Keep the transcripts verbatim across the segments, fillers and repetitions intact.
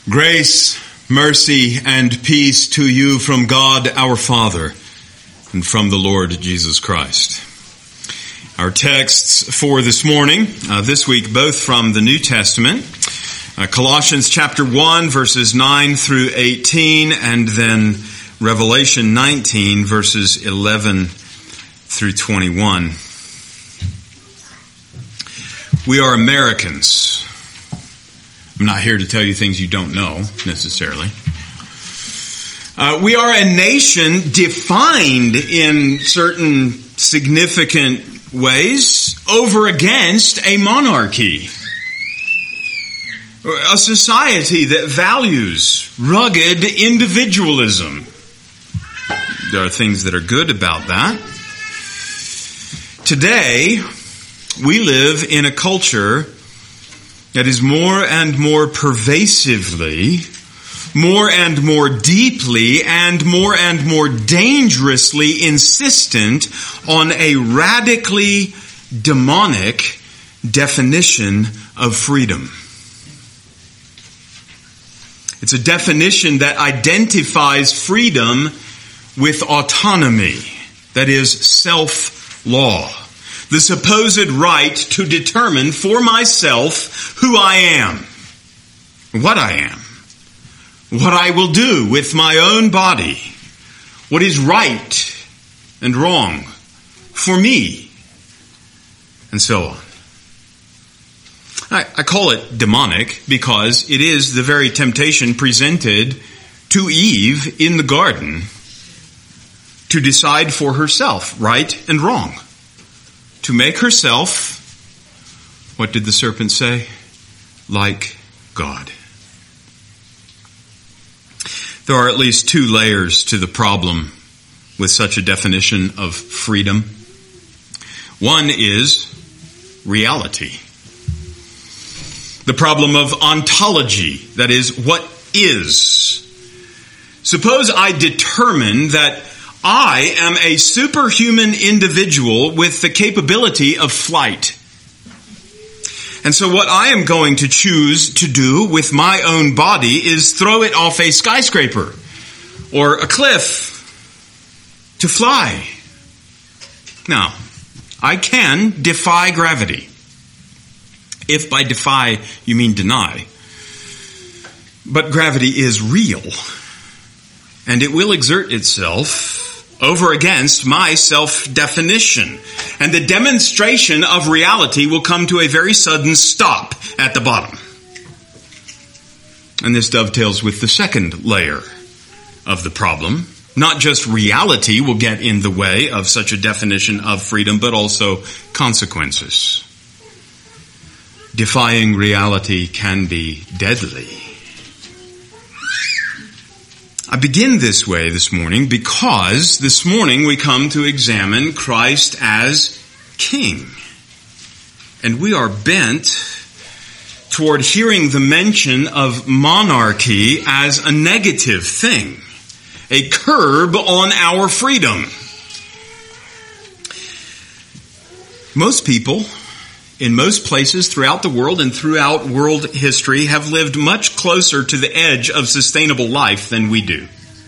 Grace, mercy, and peace to you from God our Father and from the Lord Jesus Christ. Our texts for this morning, uh, this week, both from the New Testament, uh, Colossians chapter one, verses nine through eighteen, and then Revelation nineteen, verses eleven through twenty-one. We are Americans. I'm not here to tell you things you don't know, necessarily. Uh, we are a nation defined in certain significant ways over against a monarchy. A society that values rugged individualism. There are things that are good about that. Today, we live in a culture that is more and more pervasively, more and more deeply, and more and more dangerously insistent on a radically demonic definition of freedom. It's a definition that identifies freedom with autonomy, that is, self-law. The supposed right to determine for myself who I am, what I am, what I will do with my own body, what is right and wrong for me, and so on. I, I call it demonic because it is the very temptation presented to Eve in the garden to decide for herself right and wrong. To make herself, what did the serpent say? Like God. There are at least two layers to the problem with such a definition of freedom. One is reality. The problem of ontology, that is, what is. Suppose I determine that I am a superhuman individual with the capability of flight. And so what I am going to choose to do with my own body is throw it off a skyscraper or a cliff to fly. Now, I can defy gravity. If by defy you mean deny. But gravity is real. And it will exert itself over against my self-definition. And the demonstration of reality will come to a very sudden stop at the bottom. And this dovetails with the second layer of the problem. Not just reality will get in the way of such a definition of freedom, but also consequences. Defying reality can be deadly. I begin this way this morning because this morning we come to examine Christ as King. And we are bent toward hearing the mention of monarchy as a negative thing, a curb on our freedom. Most people in most places throughout the world and throughout world history have lived much closer to the edge of sustainable life than we do.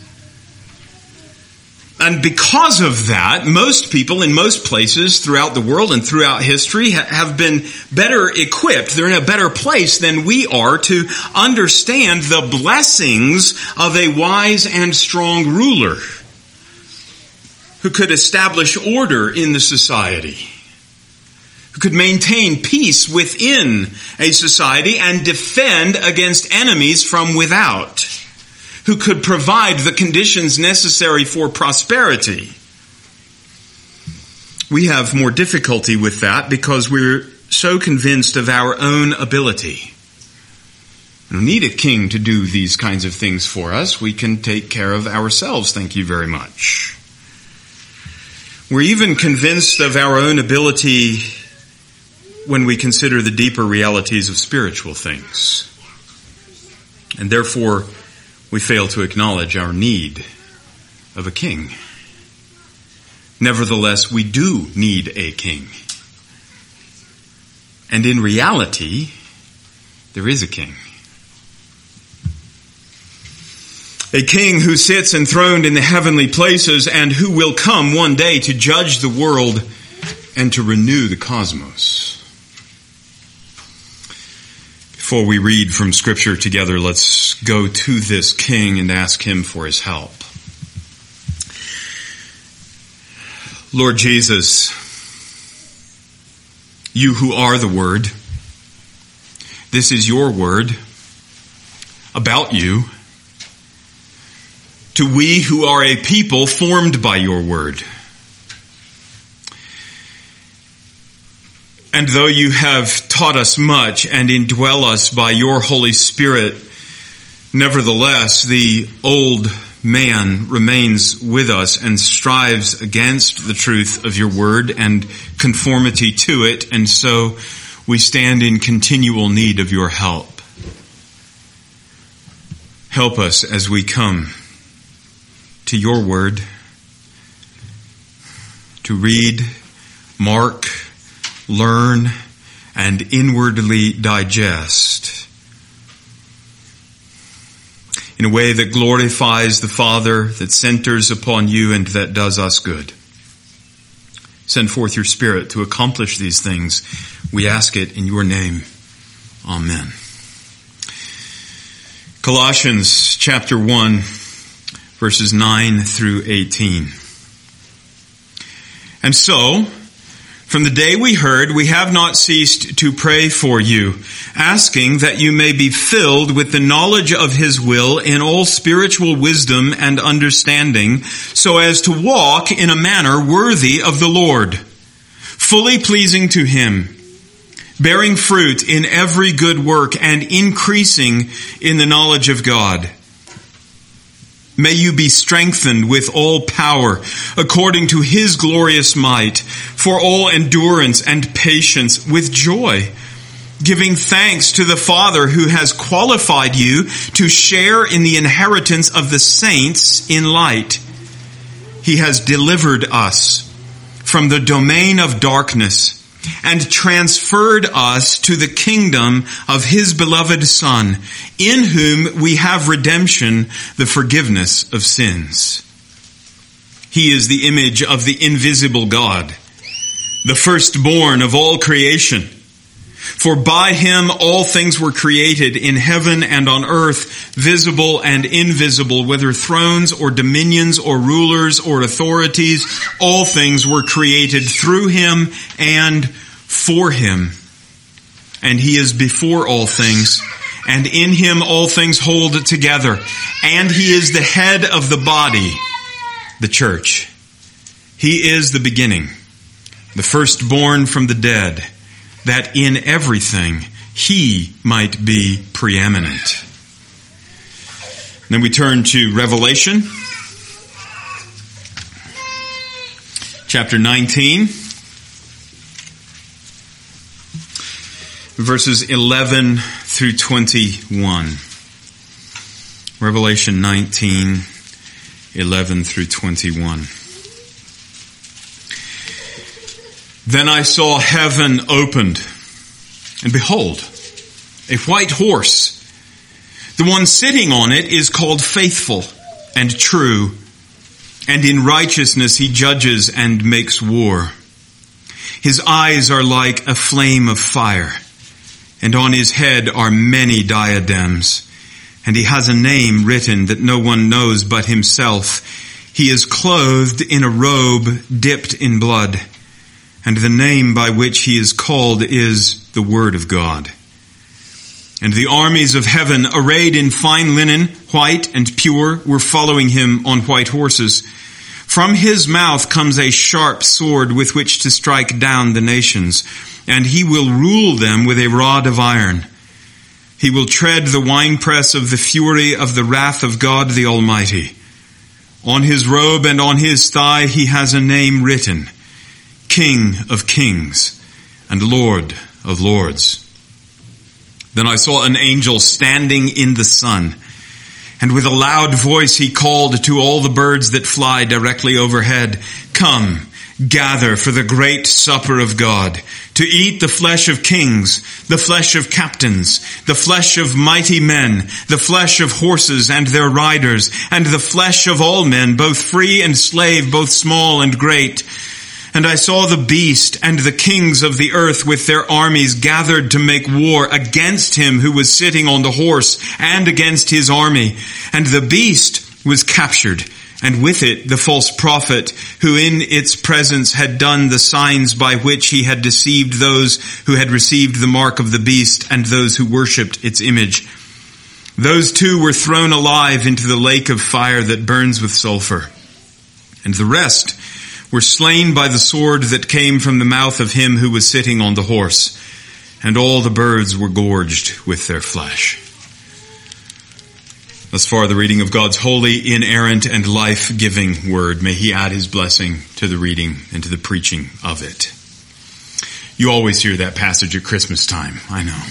And because of that, most people in most places throughout the world and throughout history have been better equipped. They're in a better place than we are to understand the blessings of a wise and strong ruler who could establish order in the society, who could maintain peace within a society and defend against enemies from without, who could provide the conditions necessary for prosperity. We have more difficulty with that because we're so convinced of our own ability. We don't need a king to do these kinds of things for us. We can take care of ourselves, thank you very much. We're even convinced of our own ability when we consider the deeper realities of spiritual things. And therefore, we fail to acknowledge our need of a king. Nevertheless, we do need a king. And in reality, there is a king. A king who sits enthroned in the heavenly places and who will come one day to judge the world and to renew the cosmos. Before we read from Scripture together, let's go to this king and ask him for his help. Lord Jesus, you who are the Word, this is your word about you, to we who are a people formed by your word. And though you have taught us much and indwell us by your Holy Spirit, nevertheless, the old man remains with us and strives against the truth of your word and conformity to it, and so we stand in continual need of your help. Help us as we come to your word, to read, mark, learn, and inwardly digest in a way that glorifies the Father, that centers upon you, and that does us good. Send forth your Spirit to accomplish these things. We ask it in your name. Amen. Colossians chapter one, verses nine through eighteen. And so, from the day we heard, we have not ceased to pray for you, asking that you may be filled with the knowledge of his will in all spiritual wisdom and understanding, so as to walk in a manner worthy of the Lord, fully pleasing to him, bearing fruit in every good work and increasing in the knowledge of God. May you be strengthened with all power according to his glorious might, for all endurance and patience with joy, giving thanks to the Father who has qualified you to share in the inheritance of the saints in light. He has delivered us from the domain of darkness and transferred us to the kingdom of his beloved Son, in whom we have redemption, the forgiveness of sins. He is the image of the invisible God, the firstborn of all creation. For by him all things were created in heaven and on earth, visible and invisible, whether thrones or dominions or rulers or authorities. All things were created through him and for him. And he is before all things, and in him all things hold together. And he is the head of the body, the church. He is the beginning, the firstborn from the dead, that in everything he might be preeminent. Then we turn to Revelation, chapter nineteen, verses eleven through twenty-one. Revelation nineteen, eleven through twenty-one. Then I saw heaven opened, and behold, a white horse. The one sitting on it is called Faithful and True, and in righteousness he judges and makes war. His eyes are like a flame of fire, and on his head are many diadems, and he has a name written that no one knows but himself. He is clothed in a robe dipped in blood, and the name by which he is called is the Word of God. And the armies of heaven, arrayed in fine linen, white and pure, were following him on white horses. From his mouth comes a sharp sword with which to strike down the nations, and he will rule them with a rod of iron. He will tread the winepress of the fury of the wrath of God the Almighty. On his robe and on his thigh he has a name written, King of Kings and Lord of Lords. Then I saw an angel standing in the sun, and with a loud voice he called to all the birds that fly directly overhead, Come gather for the great supper of God, to eat the flesh of kings, the flesh of captains, the flesh of mighty men, the flesh of horses and their riders, and the flesh of all men, both free and slave, both small and great. And I saw the beast and the kings of the earth with their armies gathered to make war against him who was sitting on the horse and against his army. And the beast was captured, and with it the false prophet, who in its presence had done the signs by which he had deceived those who had received the mark of the beast and those who worshipped its image. Those two were thrown alive into the lake of fire that burns with sulfur. And the rest were slain by the sword that came from the mouth of him who was sitting on the horse. And all the birds were gorged with their flesh. Thus far, the reading of God's holy, inerrant, and life-giving word. May he add his blessing to the reading and to the preaching of it. You always hear that passage at Christmas time, I know.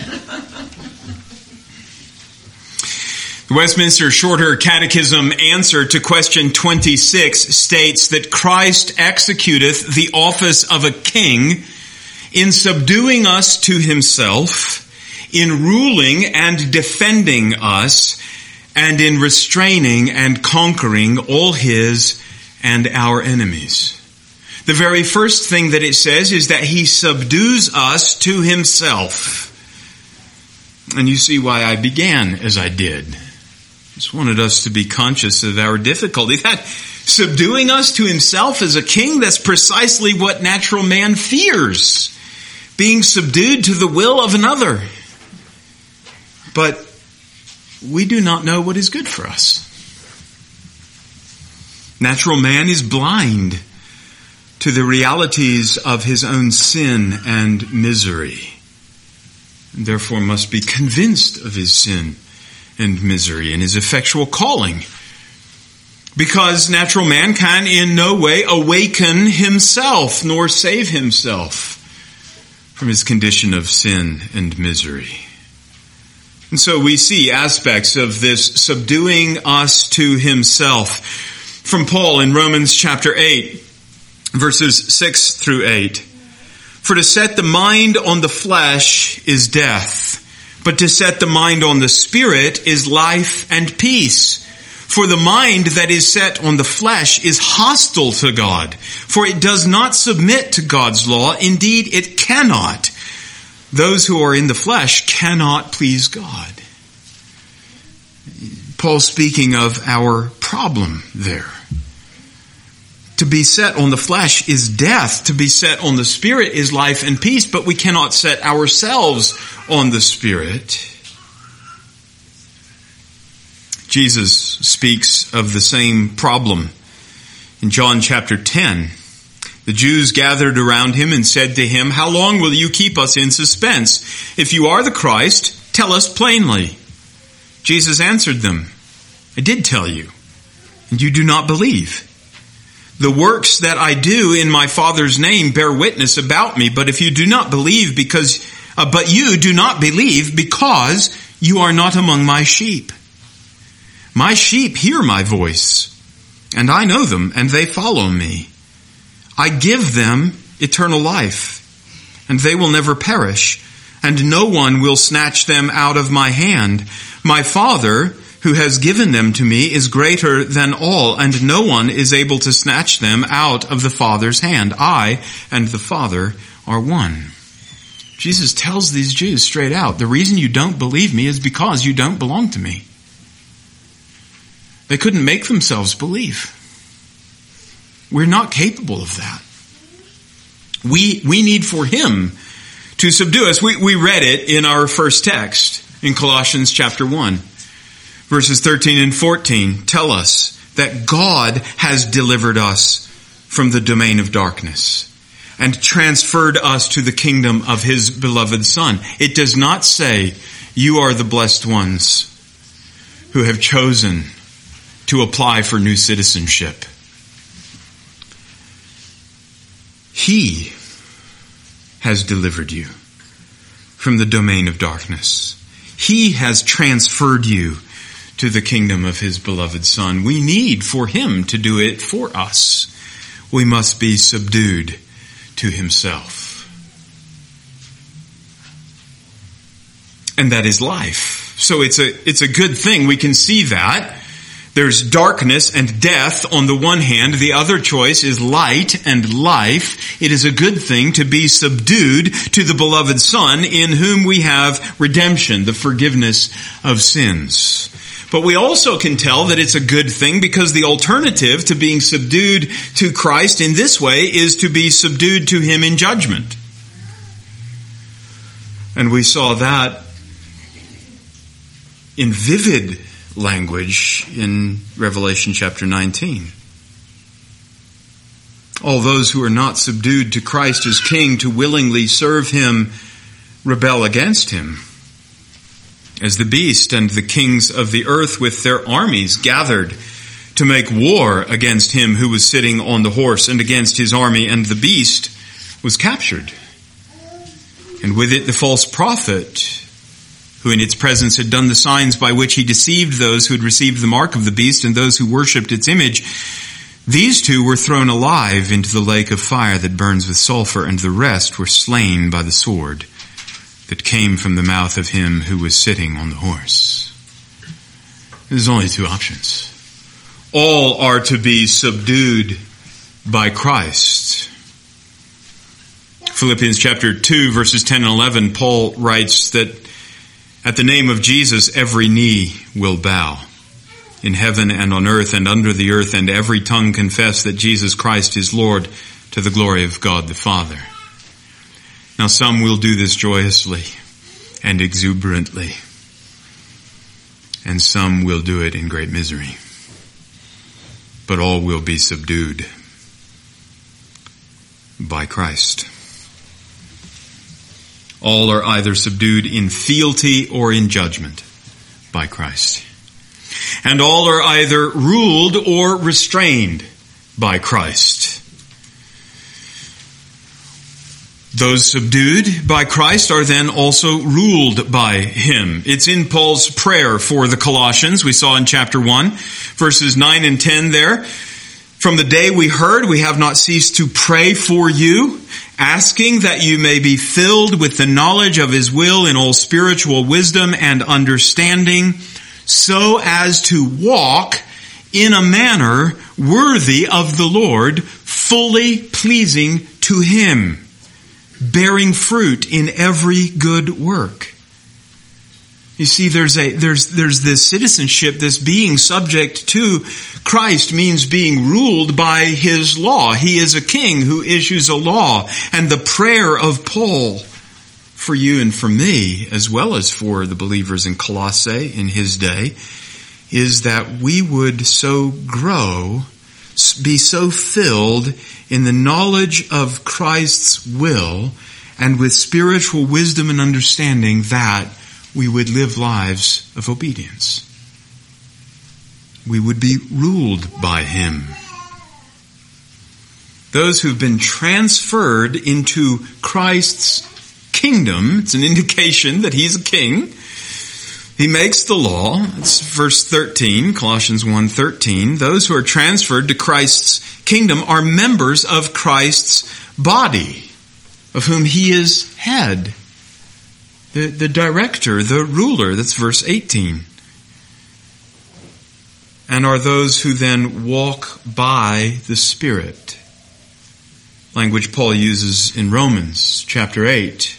The Westminster Shorter Catechism answer to question twenty-six states that Christ executeth the office of a king in subduing us to himself, in ruling and defending us, and in restraining and conquering all his and our enemies. The very first thing that it says is that he subdues us to himself. And you see why I began as I did. I just wanted us to be conscious of our difficulty. That subduing us to himself as a king, that's precisely what natural man fears. Being subdued to the will of another. But we do not know what is good for us. Natural man is blind to the realities of his own sin and misery, and therefore must be convinced of his sin and misery and his effectual calling. Because natural man can in no way awaken himself nor save himself from his condition of sin and misery. And so we see aspects of this subduing us to himself from Paul in Romans chapter eight, verses six through eight. For to set the mind on the flesh is death, but to set the mind on the Spirit is life and peace. For the mind that is set on the flesh is hostile to God, for it does not submit to God's law. Indeed, it cannot. Those who are in the flesh cannot please God. Paul speaking of our problem there. To be set on the flesh is death. To be set on the Spirit is life and peace, but we cannot set ourselves on the Spirit. Jesus speaks of the same problem in John chapter ten. The Jews gathered around him and said to him, "How long will you keep us in suspense? If you are the Christ, tell us plainly." Jesus answered them, "I did tell you, and you do not believe. The works that I do in my Father's name bear witness about me, but if you do not believe because, uh, but you do not believe because you are not among my sheep. My sheep hear my voice, and I know them, and they follow me. I give them eternal life, and they will never perish, and no one will snatch them out of my hand. My Father, who has given them to me, is greater than all, and no one is able to snatch them out of the Father's hand. I and the Father are one." Jesus tells these Jews straight out, the reason you don't believe me is because you don't belong to me. They couldn't make themselves believe. We're not capable of that. We we need for him to subdue us. We, we read it in our first text in Colossians chapter one. Verses thirteen and fourteen tell us that God has delivered us from the domain of darkness and transferred us to the kingdom of his beloved Son. It does not say, you are the blessed ones who have chosen to apply for new citizenship. He has delivered you from the domain of darkness. He has transferred you to the kingdom of his beloved Son. We need for him to do it for us. we must be subdued to himself. And that is life. So it's a, it's a good thing. We can see that. There's darkness and death on the one hand. The other choice is light and life. It is a good thing to be subdued to the beloved Son, in whom we have redemption, the forgiveness of sins. But we also can tell that it's a good thing because the alternative to being subdued to Christ in this way is to be subdued to him in judgment. And we saw that in vivid language in Revelation chapter nineteen. All those who are not subdued to Christ as King to willingly serve him rebel against him. As the beast and the kings of the earth with their armies gathered to make war against him who was sitting on the horse and against his army, and the beast was captured. And with it the false prophet, who in its presence had done the signs by which he deceived those who had received the mark of the beast and those who worshipped its image. These two were thrown alive into the lake of fire that burns with sulfur, and the rest were slain by the sword that came from the mouth of him who was sitting on the horse. There's only two options. All are to be subdued by Christ. Philippians chapter two, verses ten and eleven, Paul writes that at the name of Jesus, every knee will bow, in heaven and on earth and under the earth, and every tongue confess that Jesus Christ is Lord, to the glory of God the Father. Now some will do this joyously and exuberantly, and some will do it in great misery. But all will be subdued by Christ. All are either subdued in fealty or in judgment by Christ. And all are either ruled or restrained by Christ. Those subdued by Christ are then also ruled by him. It's in Paul's prayer for the Colossians. We saw in chapter one, verses nine and ten there. From the day we heard, we have not ceased to pray for you, asking that you may be filled with the knowledge of his will in all spiritual wisdom and understanding, so as to walk in a manner worthy of the Lord, fully pleasing to him, bearing fruit in every good work. You see, there's a, there's, there's this citizenship, this being subject to Christ means being ruled by his law. He is a king who issues a law. And the prayer of Paul for you and for me, as well as for the believers in Colossae in his day, is that we would so grow, be so filled in the knowledge of Christ's will and with spiritual wisdom and understanding that we would live lives of obedience. We would be ruled by him. Those who've been transferred into Christ's kingdom, it's an indication that he's a king. He makes the law. It's verse thirteen, Colossians one thirteen. Those who are transferred to Christ's kingdom are members of Christ's body, of whom he is head. The, the director, the ruler, that's verse eighteen. And are those who then walk by the Spirit. Language Paul uses in Romans chapter eight.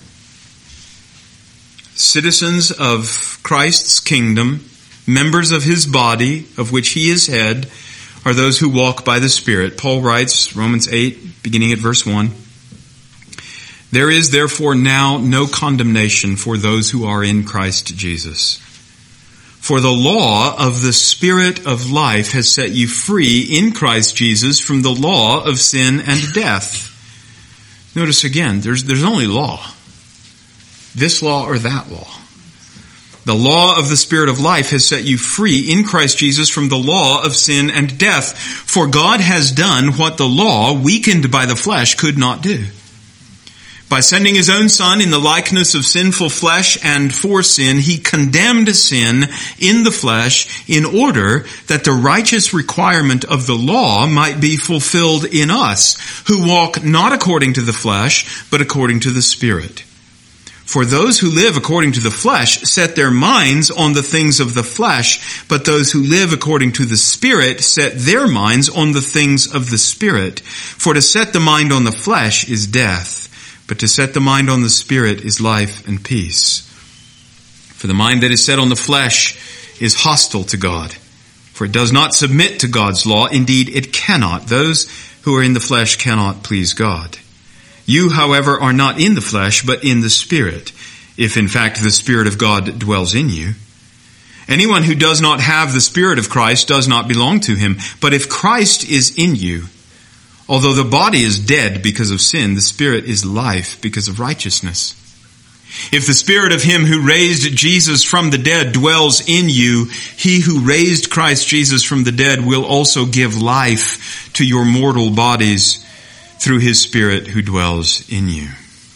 Citizens of Christ's kingdom, members of his body, of which he is head, are those who walk by the Spirit. Paul writes, Romans eight, beginning at verse one. There is therefore now no condemnation for those who are in Christ Jesus. For the law of the Spirit of life has set you free in Christ Jesus from the law of sin and death. Notice again, there's, there's only law. This law or that law. The law of the Spirit of life has set you free in Christ Jesus from the law of sin and death. For God has done what the law, weakened by the flesh, could not do. By sending his own Son in the likeness of sinful flesh and for sin, he condemned sin in the flesh in order that the righteous requirement of the law might be fulfilled in us, who walk not according to the flesh, but according to the Spirit. For those who live according to the flesh set their minds on the things of the flesh, but those who live according to the Spirit set their minds on the things of the Spirit. For to set the mind on the flesh is death, but to set the mind on the Spirit is life and peace. For the mind that is set on the flesh is hostile to God, for it does not submit to God's law. Indeed, it cannot. Those who are in the flesh cannot please God. You, however, are not in the flesh, but in the Spirit, if in fact the Spirit of God dwells in you. Anyone who does not have the Spirit of Christ does not belong to him. But if Christ is in you, although the body is dead because of sin, the Spirit is life because of righteousness. If the Spirit of him who raised Jesus from the dead dwells in you, he who raised Christ Jesus from the dead will also give life to your mortal bodies through his Spirit who dwells in you.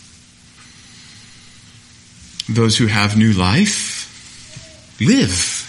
Those who have new life live,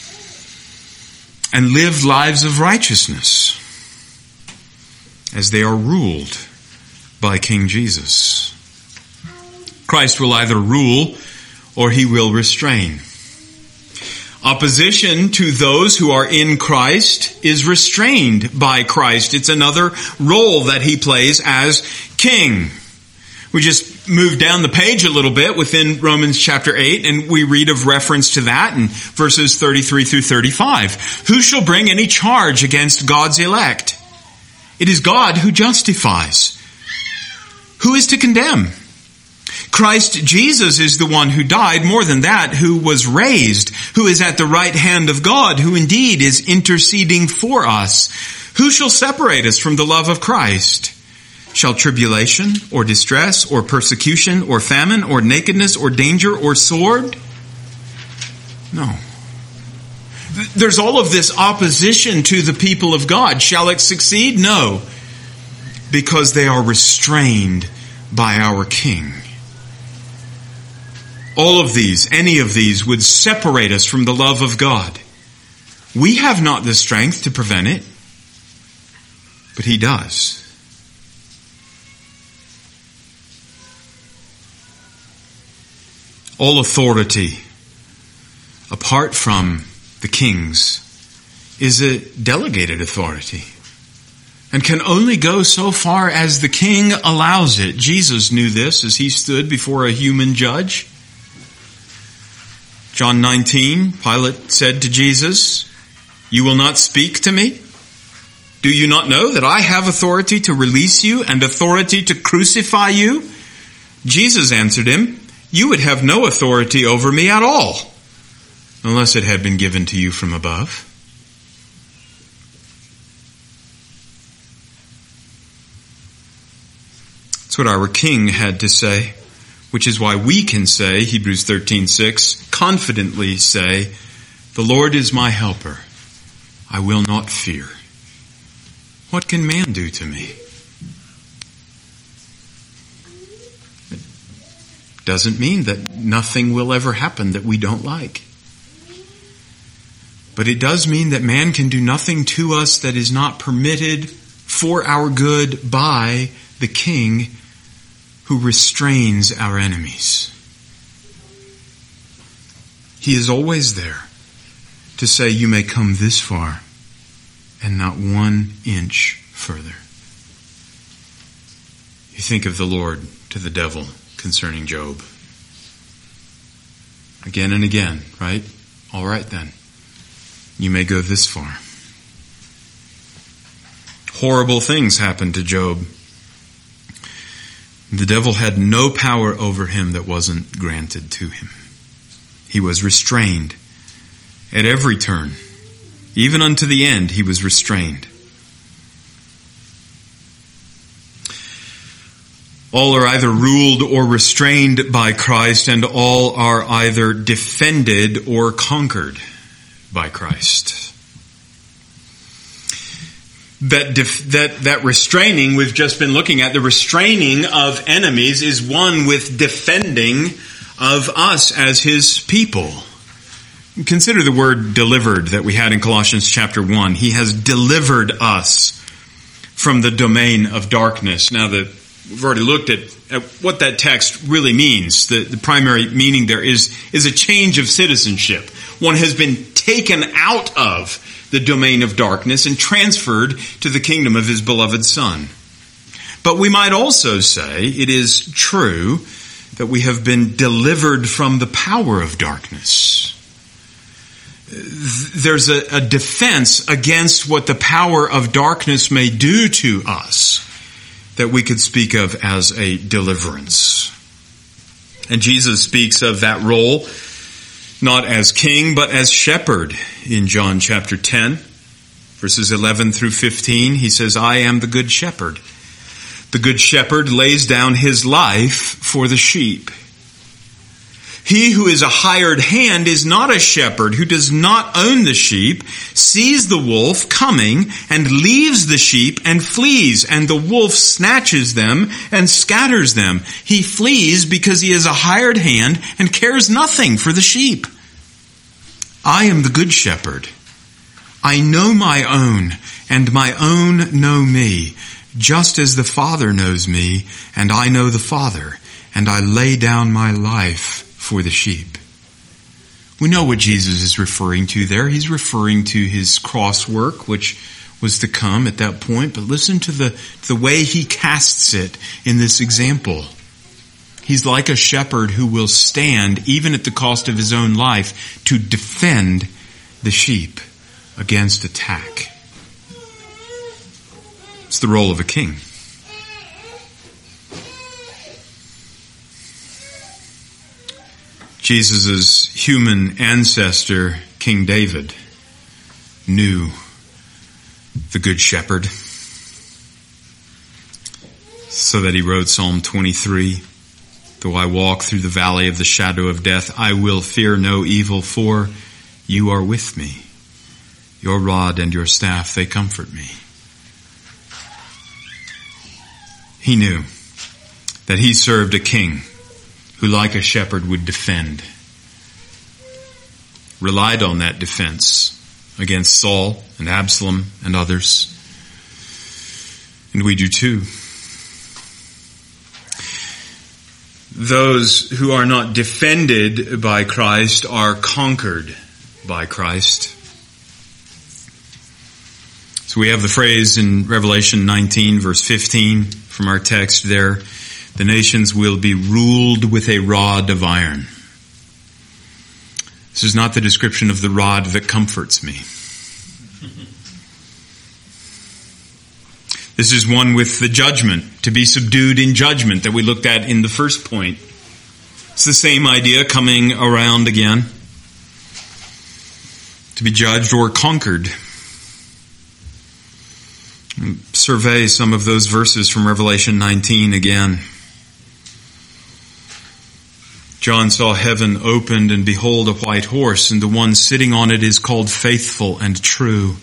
and live lives of righteousness, as they are ruled by King Jesus. Christ will either rule or he will restrain. Opposition to those who are in Christ is restrained by Christ. It's another role that he plays as king. We just moved down the page a little bit within Romans chapter eight, and we read of reference to that in verses thirty-three through thirty-five. Who shall bring any charge against God's elect? It is God who justifies. Who is to condemn? Christ Jesus is the one who died, more than that, who was raised, who is at the right hand of God, who indeed is interceding for us. Who shall separate us from the love of Christ? Shall tribulation, or distress, or persecution, or famine, or nakedness, or danger, or sword? No. There's all of this opposition to the people of God. Shall it succeed? No. Because they are restrained by our King. All of these, any of these, would separate us from the love of God. We have not the strength to prevent it, but he does. All authority, apart from the king's, is a delegated authority and can only go so far as the king allows it. Jesus knew this as he stood before a human judge. John nineteen, Pilate said to Jesus, "You will not speak to me? Do you not know that I have authority to release you and authority to crucify you?" Jesus answered him, "You would have no authority over me at all, unless it had been given to you from above." That's what our King had to say, which is why we can say, Hebrews thirteen six, confidently say, "The Lord is my helper. I will not fear. What can man do to me?" It doesn't mean that nothing will ever happen that we don't like. But it does mean that man can do nothing to us that is not permitted for our good by the King who restrains our enemies. He is always there to say, "You may come this far and not one inch further." You think of the Lord to the devil concerning Job. Again and again, right? All right then. You may go this far. Horrible things happened to Job. The devil had no power over him that wasn't granted to him. He was restrained at every turn. Even unto the end, he was restrained. All are either ruled or restrained by Christ, and all are either defended or conquered by Christ. that def- that that restraining we've just been looking at, the restraining of enemies, is one with defending of us as his people. Consider the word delivered that we had in Colossians chapter one. He has delivered us from the domain of darkness. Now, the, we've already looked at, at what that text really means. The, the primary meaning there is, is a change of citizenship. One has been taken out of the domain of darkness and transferred to the kingdom of his beloved Son. But we might also say it is true that we have been delivered from the power of darkness. There's a, a defense against what the power of darkness may do to us that we could speak of as a deliverance. And Jesus speaks of that role not as king, but as shepherd in John chapter ten, verses eleven through fifteen. He says, I am the good shepherd. The good shepherd lays down his life for the sheep. He who is a hired hand is not a shepherd who does not own the sheep, sees the wolf coming and leaves the sheep and flees, and the wolf snatches them and scatters them. He flees because he is a hired hand and cares nothing for the sheep. I am the good shepherd. I know my own, and my own know me, just as the Father knows me, and I know the Father, and I lay down my life for the sheep. We know what Jesus is referring to there. He's referring to his cross work, which was to come at that point. But listen to the, the way he casts it in this example. He's like a shepherd who will stand, even at the cost of his own life, to defend the sheep against attack. It's the role of a king. Jesus' human ancestor, King David, knew the Good Shepherd, so that he wrote Psalm twenty-three, though I walk through the valley of the shadow of death, I will fear no evil, for you are with me. Your rod and your staff, they comfort me. He knew that he served a king who, like a shepherd, would defend. Relied on that defense against Saul and Absalom and others. And we do too. Those who are not defended by Christ are conquered by Christ. So we have the phrase in Revelation nineteen, verse fifteen, from our text there, the nations will be ruled with a rod of iron. This is not the description of the rod that comforts me. This is one with the judgment, to be subdued in judgment, that we looked at in the first point. It's the same idea coming around again. To be judged or conquered. Survey some of those verses from Revelation nineteen again. John saw heaven opened, and behold, a white horse, and the one sitting on it is called Faithful and True.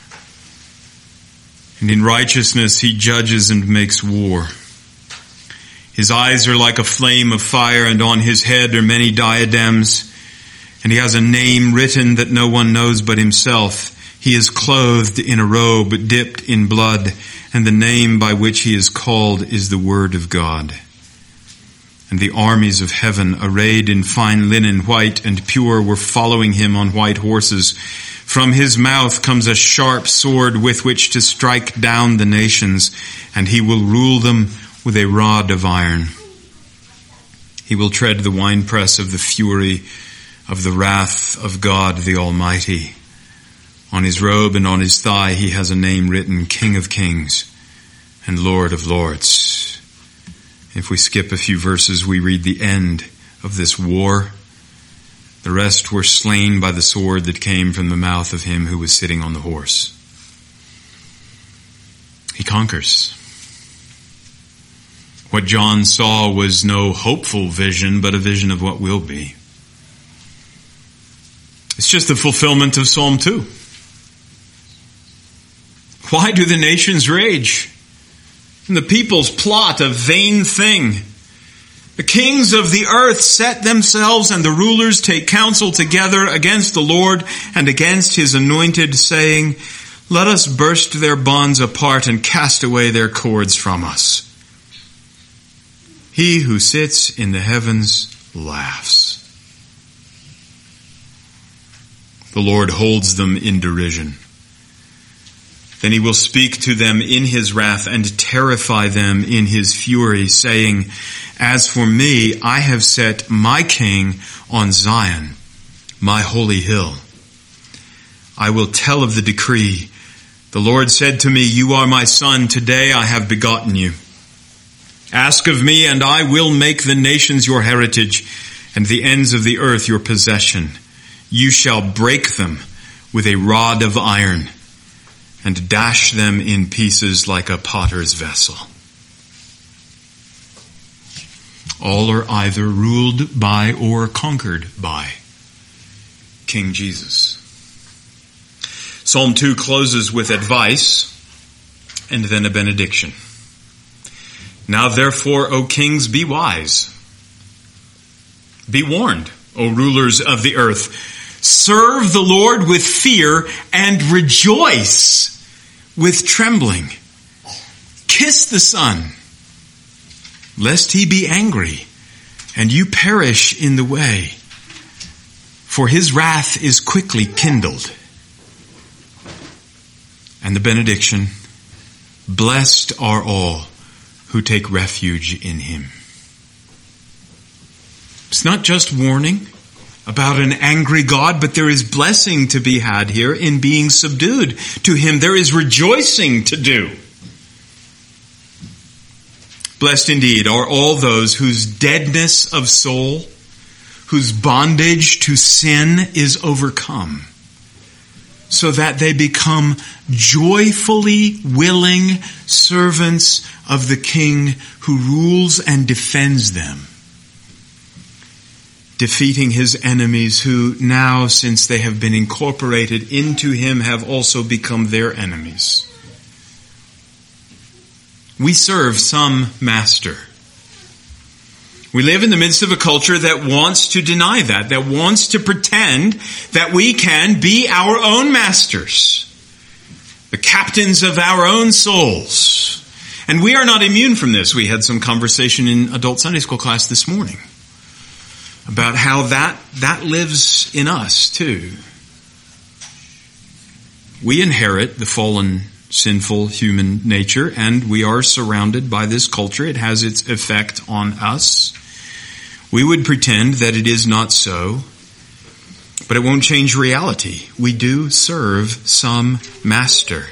And in righteousness he judges and makes war. His eyes are like a flame of fire, and on his head are many diadems, and he has a name written that no one knows but himself. He is clothed in a robe dipped in blood, and the name by which he is called is the Word of God. And the armies of heaven, arrayed in fine linen, white and pure, were following him on white horses. From his mouth comes a sharp sword with which to strike down the nations, and he will rule them with a rod of iron. He will tread the winepress of the fury of the wrath of God the Almighty. On his robe and on his thigh he has a name written, King of Kings and Lord of Lords. If we skip a few verses, we read the end of this war. The rest were slain by the sword that came from the mouth of him who was sitting on the horse. He conquers. What John saw was no hopeful vision, but a vision of what will be. It's just the fulfillment of Psalm two. Why do the nations rage? And the peoples plot a vain thing. The kings of the earth set themselves, and the rulers take counsel together against the Lord and against his anointed, saying, let us burst their bonds apart and cast away their cords from us. He who sits in the heavens laughs. The Lord holds them in derision. Then he will speak to them in his wrath and terrify them in his fury, saying, as for me, I have set my king on Zion, my holy hill. I will tell of the decree. The Lord said to me, you are my son. Today I have begotten you. Ask of me, and I will make the nations your heritage and the ends of the earth your possession. You shall break them with a rod of iron and dash them in pieces like a potter's vessel. All are either ruled by or conquered by King Jesus. Psalm two closes with advice and then a benediction. Now therefore, O kings, be wise. Be warned, O rulers of the earth. Serve the Lord with fear and rejoice with trembling. Kiss the Son, lest he be angry and you perish in the way, for his wrath is quickly kindled. And the benediction, blessed are all who take refuge in him. It's not just warning about an angry God, but there is blessing to be had here in being subdued to him. There is rejoicing to do. Blessed indeed are all those whose deadness of soul, whose bondage to sin is overcome, so that they become joyfully willing servants of the King who rules and defends them, defeating his enemies who now, since they have been incorporated into him, have also become their enemies. We serve some master. We live in the midst of a culture that wants to deny that, that wants to pretend that we can be our own masters, the captains of our own souls. And we are not immune from this. We had some conversation in adult Sunday school class this morning about how that, that lives in us too. We inherit the fallen, sinful human nature, and we are surrounded by this culture. It has its effect on us. We would pretend that it is not so, but it won't change reality. We do serve some master.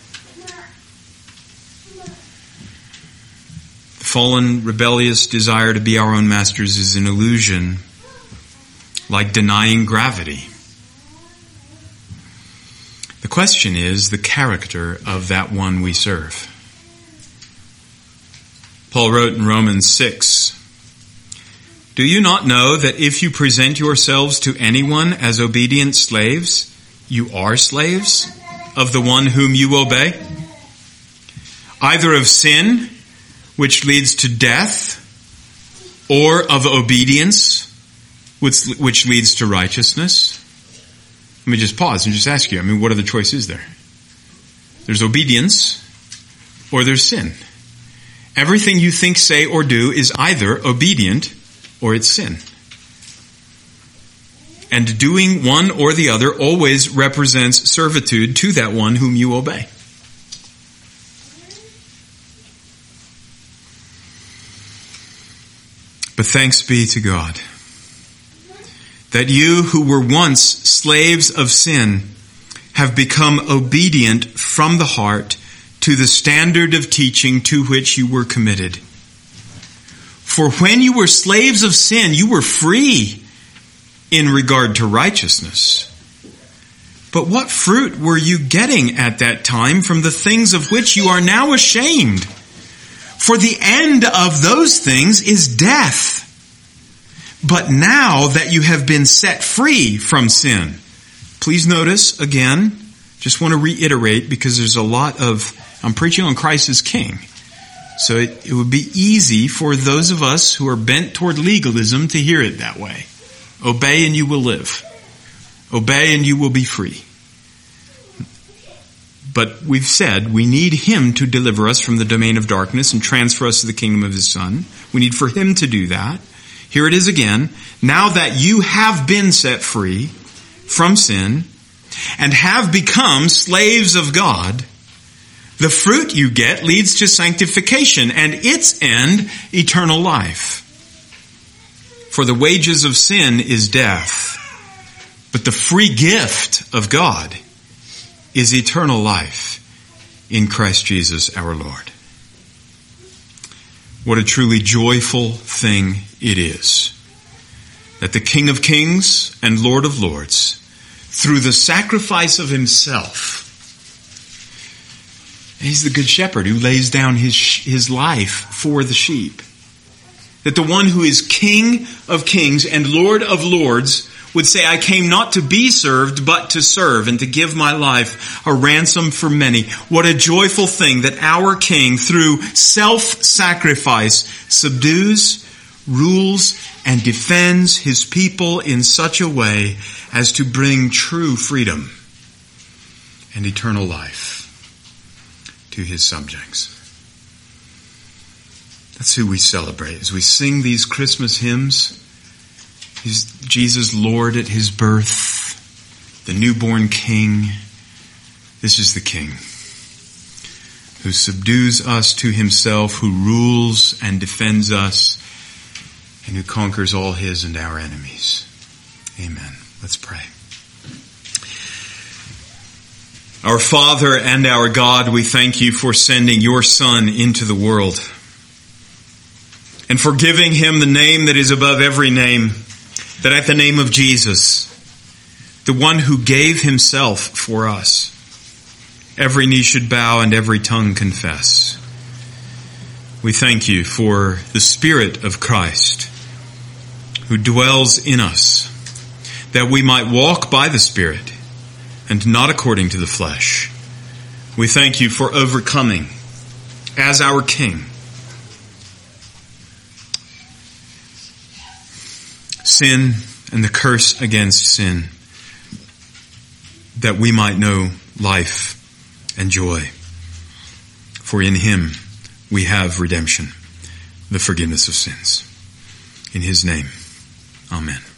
The fallen, rebellious desire to be our own masters is an illusion, like denying gravity. The question is the character of that one we serve. Paul wrote in Romans six, do you not know that if you present yourselves to anyone as obedient slaves, you are slaves of the one whom you obey? Either of sin, which leads to death, or of obedience, which, which leads to righteousness? Let me just pause and just ask you, I mean, what other choice is there? There's obedience or there's sin. Everything you think, say, or do is either obedient or it's sin. And doing one or the other always represents servitude to that one whom you obey. But thanks be to God that you who were once slaves of sin have become obedient from the heart to the standard of teaching to which you were committed. For when you were slaves of sin, you were free in regard to righteousness. But what fruit were you getting at that time from the things of which you are now ashamed? For the end of those things is death. But now that you have been set free from sin, please notice again, Just want to reiterate, because there's a lot of, I'm preaching on Christ as King. So it, it would be easy for those of us who are bent toward legalism to hear it that way. Obey and you will live. Obey and you will be free. But we've said we need Him to deliver us from the domain of darkness and transfer us to the kingdom of His Son. We need for Him to do that. Here it is again. Now that you have been set free from sin and have become slaves of God, the fruit you get leads to sanctification and its end, eternal life. For the wages of sin is death, but the free gift of God is eternal life in Christ Jesus our Lord. What a truly joyful thing it is that the King of Kings and Lord of Lords, through the sacrifice of Himself, He's the good shepherd who lays down his, his life for the sheep. That the one who is King of Kings and Lord of Lords would say, I came not to be served, but to serve and to give my life a ransom for many. What a joyful thing that our King, through self-sacrifice, subdues, rules, and defends His people in such a way as to bring true freedom and eternal life to His subjects. That's who we celebrate. As we sing these Christmas hymns, He's Jesus Lord at His birth, the newborn King. This is the King who subdues us to Himself, who rules and defends us, and who conquers all His and our enemies. Amen. Let's pray. Our Father and our God, we thank You for sending Your Son into the world and for giving Him the name that is above every name, that at the name of Jesus, the one who gave Himself for us, every knee should bow and every tongue confess. We thank You for the Spirit of Christ who dwells in us, that we might walk by the Spirit and not according to the flesh. We thank You for overcoming as our King sin and the curse against sin, that we might know life and joy. For in Him we have redemption, the forgiveness of sins. In His name, amen.